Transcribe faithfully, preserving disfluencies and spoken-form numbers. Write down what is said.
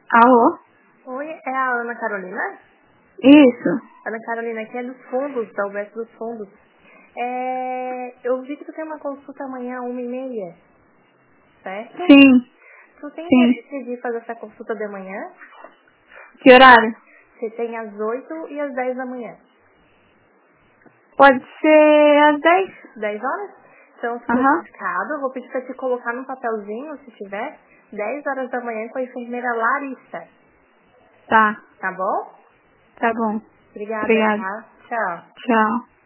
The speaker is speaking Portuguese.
Alô? Oi, é a Ana Carolina? Isso. Ana Carolina, aqui é dos fundos, da U B S dos fundos. É, eu vi que tu tem uma consulta amanhã, uma e meia, certo? Sim, Tu tem sim. interesse de fazer essa consulta de manhã? Que horário? Você tem às oito e às dez da manhã. Pode ser às dez? Dez horas? Então, se for Aham. indicado, eu vou pedir pra te colocar num papelzinho, se tiver, dez horas da manhã com a enfermeira Larissa. Tá. Tá bom? Tá bom. Obrigada, Obrigada. tá? Tchau. Tchau.